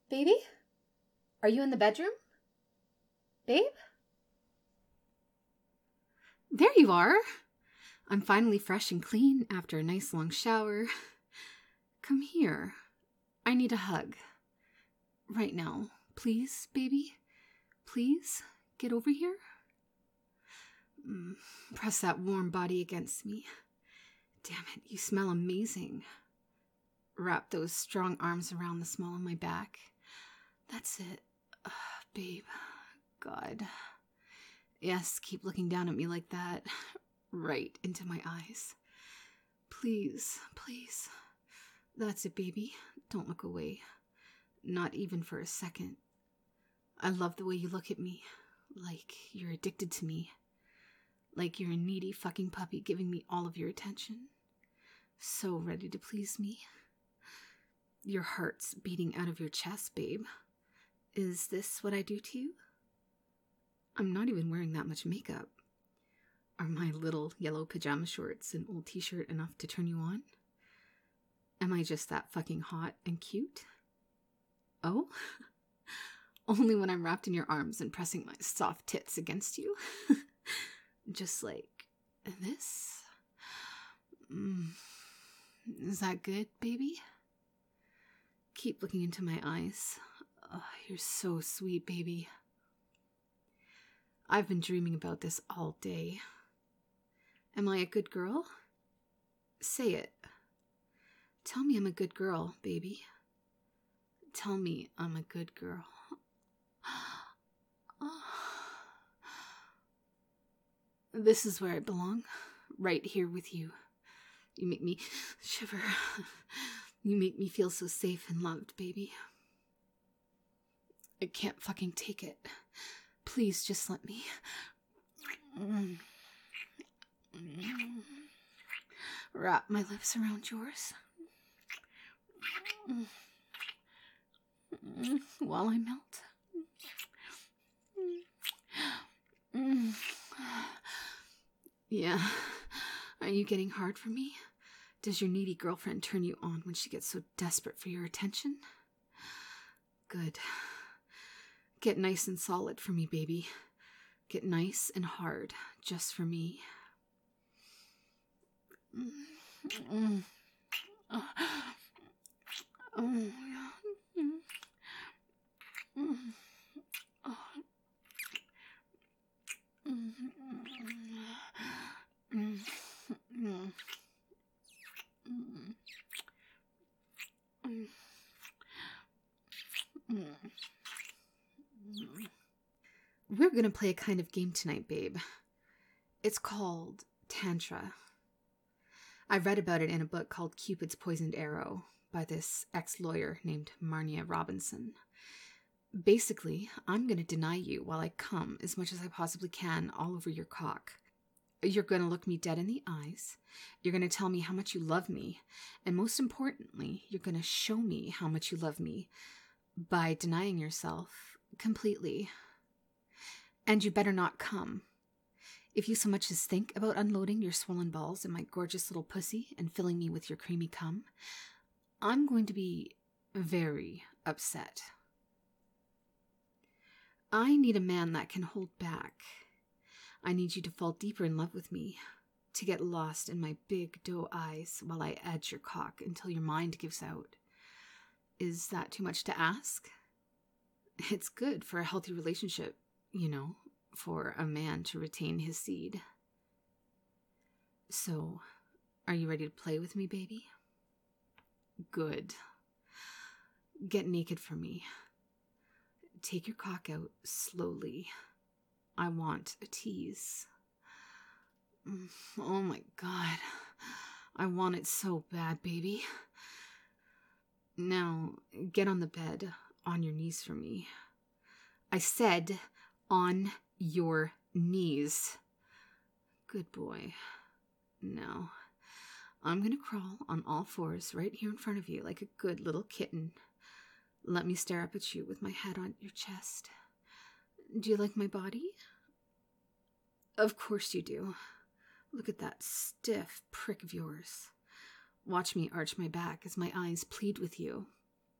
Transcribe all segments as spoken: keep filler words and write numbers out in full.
Baby? Are you in the bedroom? Babe? There you are. I'm finally fresh and clean after a nice long shower. Come here. I need a hug. Right now. Please, baby? Please, get over here. Mm, press that warm body against me. Damn it, you smell amazing. Wrap those strong arms around the small of my back. That's it. Uh, babe. God. Yes, keep looking down at me like that. Right into my eyes. Please, please. That's it, baby. Don't look away. Not even for a second. I love the way you look at me. Like you're addicted to me. Like you're a needy fucking puppy giving me all of your attention. So ready to please me. Your heart's beating out of your chest, babe. Is this what I do to you? I'm not even wearing that much makeup. Are my little yellow pajama shorts and old t-shirt enough to turn you on? Am I just that fucking hot and cute? Oh? Only when I'm wrapped in your arms and pressing my soft tits against you. Just like this. Mm. Is that good, baby? Keep looking into my eyes. Oh, you're so sweet, baby. I've been dreaming about this all day. Am I a good girl? Say it. Tell me I'm a good girl, baby. Tell me I'm a good girl. This is where I belong. Right here with you. You make me shiver. You make me feel so safe and loved, baby. I can't fucking take it. Please just let me. Wrap my lips around yours. While I melt. Yeah. Are you getting hard for me? Does your needy girlfriend turn you on when she gets so desperate for your attention? Good. Get nice and solid for me, baby. Get nice and hard, just for me. Mm. Oh. Oh. Mm. Oh. Mm. Mm. Mm. Mm. Mm. We're gonna play a kind of game tonight, babe. It's called Tantra. I read about it in a book called Cupid's Poisoned Arrow by this ex-lawyer named Marnia Robinson. Basically, I'm gonna deny you while I come as much as I possibly can all over your cock. You're gonna look me dead in the eyes. You're gonna tell me how much you love me. And most importantly, you're gonna show me how much you love me by denying yourself completely. And you better not come. If you so much as think about unloading your swollen balls in my gorgeous little pussy and filling me with your creamy cum, I'm going to be very upset. I need a man that can hold back. I need you to fall deeper in love with me, to get lost in my big doe eyes while I edge your cock until your mind gives out. Is that too much to ask? It's good for a healthy relationship, you know, for a man to retain his seed. So, are you ready to play with me, baby? Good. Get naked for me. Take your cock out slowly. I want a tease. Oh my God. I want it so bad, baby. Now, get on the bed, on your knees for me. I said, on your knees. Good boy. Now, I'm gonna crawl on all fours right here in front of you like a good little kitten. Let me stare up at you with my head on your chest. Do you like my body? Of course you do. Look at that stiff prick of yours. Watch me arch my back as my eyes plead with you.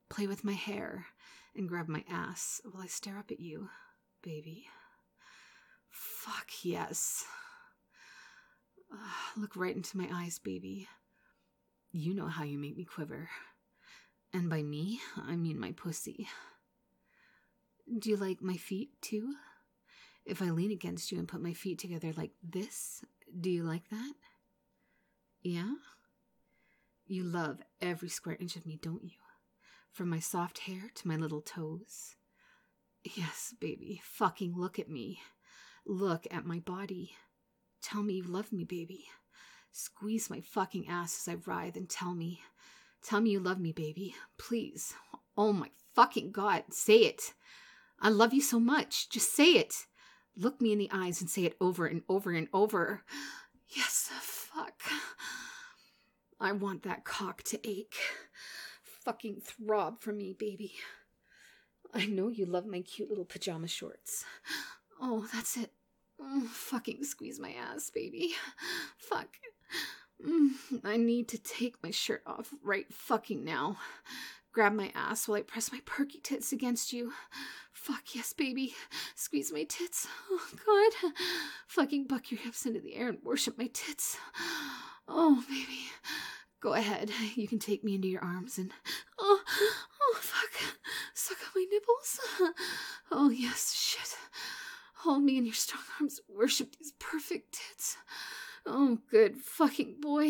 play with my hair, and grab my ass while I stare up at you, baby. Fuck yes. Uh, look right into my eyes, baby. You know how you make me quiver. And by me, I mean my pussy. Do you like my feet, too? If I lean against you and put my feet together like this, do you like that? Yeah? You love every square inch of me, don't you? From my soft hair to my little toes. Yes, baby, fucking look at me. Look at my body. Tell me you love me, baby. Squeeze my fucking ass as I writhe and tell me. Tell me you love me, baby. Please. Oh my fucking God, say it. I love you so much. Just say it. Look me in the eyes and say it over and over and over. Yes, fuck. I want that cock to ache. Fucking throb for me, baby. I know you love my cute little pajama shorts. Oh, that's it. Mm, fucking squeeze my ass, baby. Fuck. Mm, I need to take my shirt off right fucking now. Grab my ass while I press my perky tits against you. Fuck yes, baby. Squeeze my tits. Oh, God. Fucking buck your hips into the air and worship my tits. Oh, baby. Go ahead. You can take me into your arms and... Oh, oh, fuck. Suck on my nipples. Oh, yes, shit. Hold me in your strong arms. Worship these perfect tits. Oh, good fucking boy.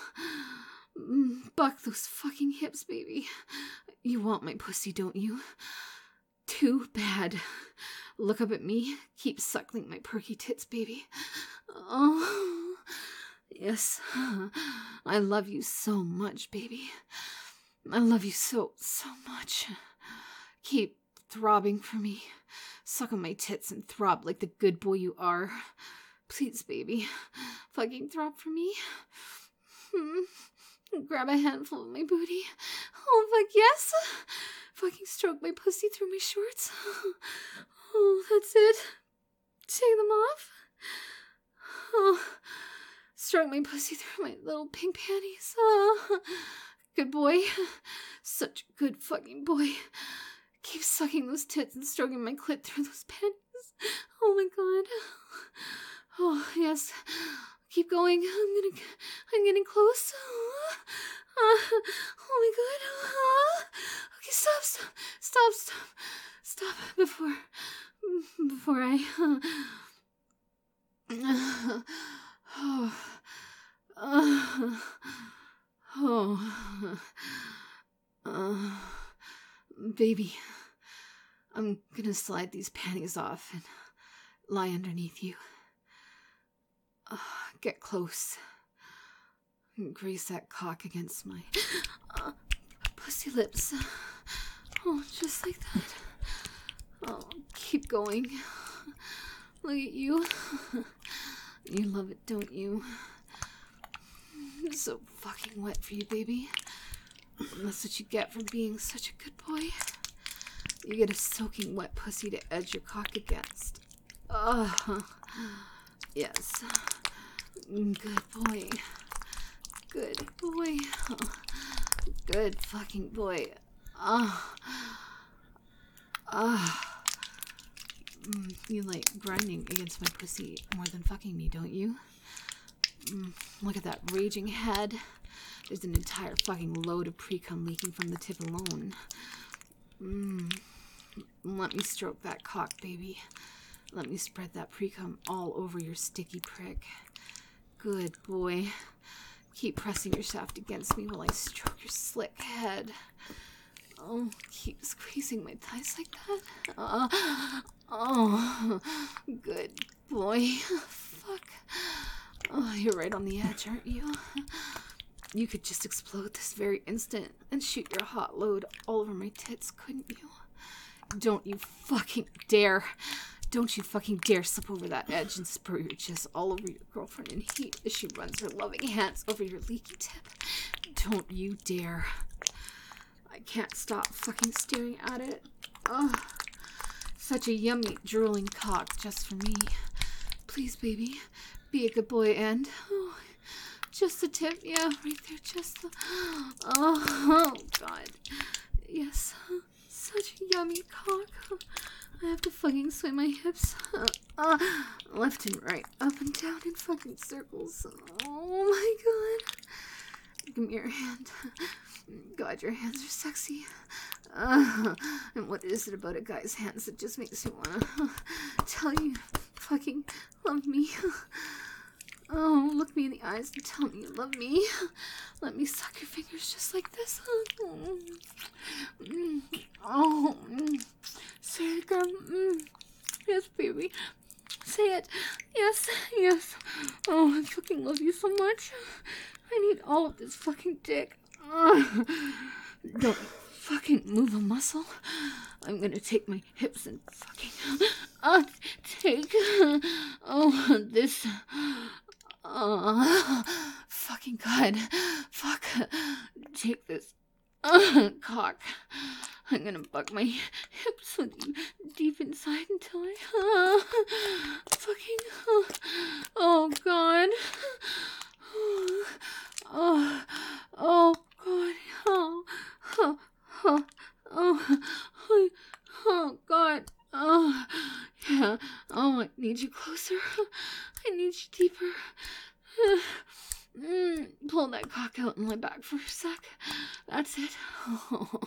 Buck those fucking hips, baby. You want my pussy, don't you? Too bad. Look up at me. Keep suckling my perky tits, baby. Oh, yes. I love you so much, baby. I love you so, so much. Keep throbbing for me. Suck on my tits and throb like the good boy you are. Please, baby. Fucking throb for me. Hmm. Grab a handful of my booty. Oh, fuck yes. Fucking stroke my pussy through my shorts. Oh, that's it. Take them off. Oh, stroke my pussy through my little pink panties. Oh, good boy. Such a good fucking boy. Keep sucking those tits and stroking my clit through those panties. Oh my God. Oh, yes. Keep going. I'm gonna, I'm getting close. Oh, uh, oh my God. Oh, okay, stop, stop, stop, stop, stop before, before I, uh, oh, uh, oh, uh, baby, I'm gonna slide these panties off and lie underneath you. Uh, get close. Graze that cock against my uh, pussy lips. Oh, just like that. Oh, keep going. Look at you. You love it, don't you? It's so fucking wet for you, baby. That's what you get for being such a good boy. You get a soaking wet pussy to edge your cock against. Oh, yes. Good boy. Good boy. Oh, good fucking boy. Ah. Oh. Ah. Oh. Mm, you like grinding against my pussy more than fucking me, don't you? Mm, look at that raging head. There's an entire fucking load of pre-cum leaking from the tip alone. Mm. Let me stroke that cock, baby. Let me spread that pre-cum all over your sticky prick. Good boy. Keep pressing your shaft against me while I stroke your slick head. Oh, keep squeezing my thighs like that. Uh, oh, good boy. Fuck. Oh, you're right on the edge, aren't you? You could just explode this very instant and shoot your hot load all over my tits, couldn't you? Don't you fucking dare. Don't you fucking dare slip over that edge and spur your jizz all over your girlfriend in heat as she runs her loving hands over your leaky tip. Don't you dare. I can't stop fucking staring at it. Ugh. Such a yummy, drooling cock just for me. Please, baby, be a good boy and... Oh, just the tip, yeah, right there, just the... Oh, oh God. Yes, such a yummy cock. I have to fucking sway my hips. Uh, uh, left and right, up and down in fucking circles. Oh my god. Give me your hand. God, your hands are sexy. Uh, and what is it about a guy's hands that just makes you wanna tell you fucking love me? Oh, look me in the eyes and tell me you love me. Let me suck your fingers just like this. Oh, say it, girl. Yes, baby. Say it. Yes, yes. Oh, I fucking love you so much. I need all of this fucking dick. Don't fucking move a muscle. I'm gonna take my hips and fucking uh, take oh this. Oh, fucking God. Fuck. Take this uh, cock. I'm gonna buck my hips with you deep inside until I uh, fucking. Uh, oh, God. Oh, oh, oh God. Oh, oh, oh, oh, oh, oh God. Oh, yeah. Oh, I need you closer. I need you deeper. Mm, pull that cock out and lay back for a sec. That's it. Oh,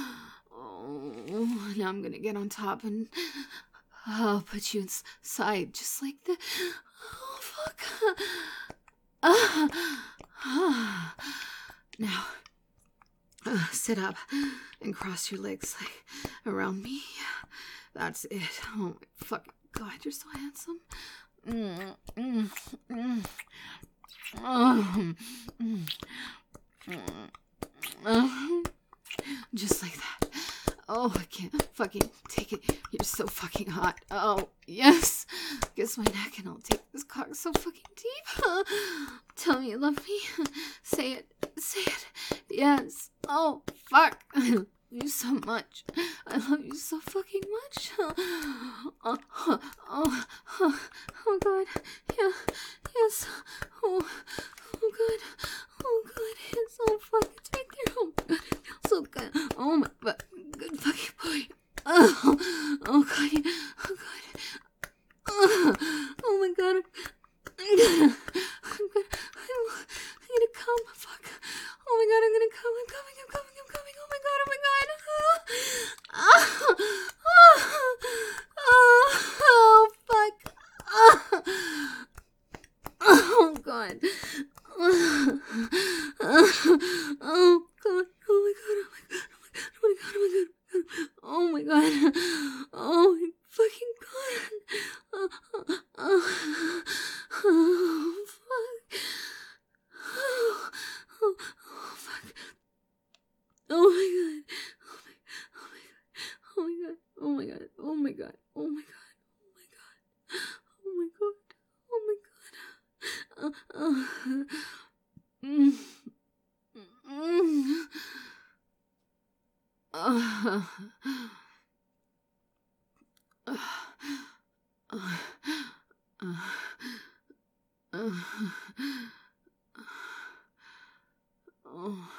oh, now I'm gonna get on top and I'll put you inside just like the. Oh, fuck. Uh, uh, now, uh, sit up and cross your legs like around me. That's it. Oh my fucking God, you're so handsome. Mm, mm, mm. Oh, mm, mm, mm. Just like that. Oh, I can't fucking take it. You're so fucking hot. Oh, yes. Kiss my neck and I'll take this cock so fucking deep. Tell me you love me. Say it. Say it. Yes. Oh, fuck. I love you so much. I love you so fucking much. Oh, oh, oh, oh, oh God. Yeah. Yes. Oh, oh God. Oh God. It's so fucking right there. Oh God. It feels so good. Oh my, but good fucking boy. Oh, oh God. Oh God. Oh, oh my God. I'm gonna, I'm gonna, I'm, I'm gonna come. Fuck. Oh my God. I'm gonna come. I'm coming. I'm coming. I'm coming. Oh my God. Oh my God. Oh, oh, oh, oh fuck. Oh, oh God. Oh, oh God. Oh my God. Oh my God. Oh my God. Oh my God. Oh my God. Oh my fucking God. Oh, oh, oh, oh fuck. Oh, oh, oh fuck. Oh my God. Oh my God. Oh my God. Oh my God. Oh my God. Oh my God. Oh my God. Oh my God. Oh my God. Uh, uh. Mm. Mm. Uh. Uh. Uh. Uh. Uh. Oh.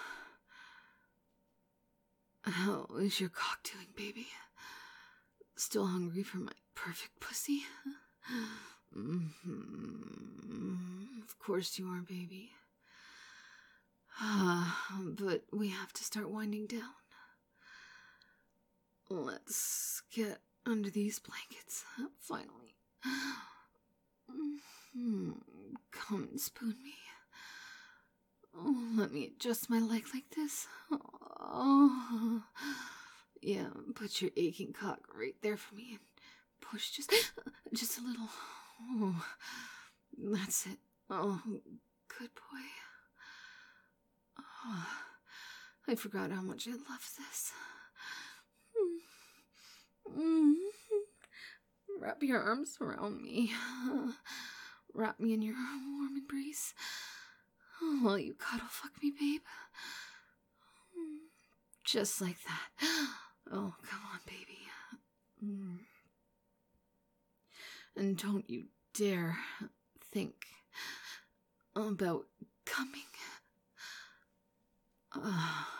How is your cock doing, baby? Still hungry for my perfect pussy? Mm-hmm. Of course you are, baby. But we have to start winding down. Let's get under these blankets, finally. Mm-hmm. Come and spoon me. Oh, let me adjust my leg like this. Oh, yeah, put your aching cock right there for me and push just, just a little. Oh, that's it. Oh, good boy. Oh, I forgot how much I love this. Mm-hmm. Wrap your arms around me. Wrap me in your warm embrace. Oh, while you cuddle fuck me, babe. Just like that. Oh, come on, baby. Mm. And don't you dare think about coming. Uh,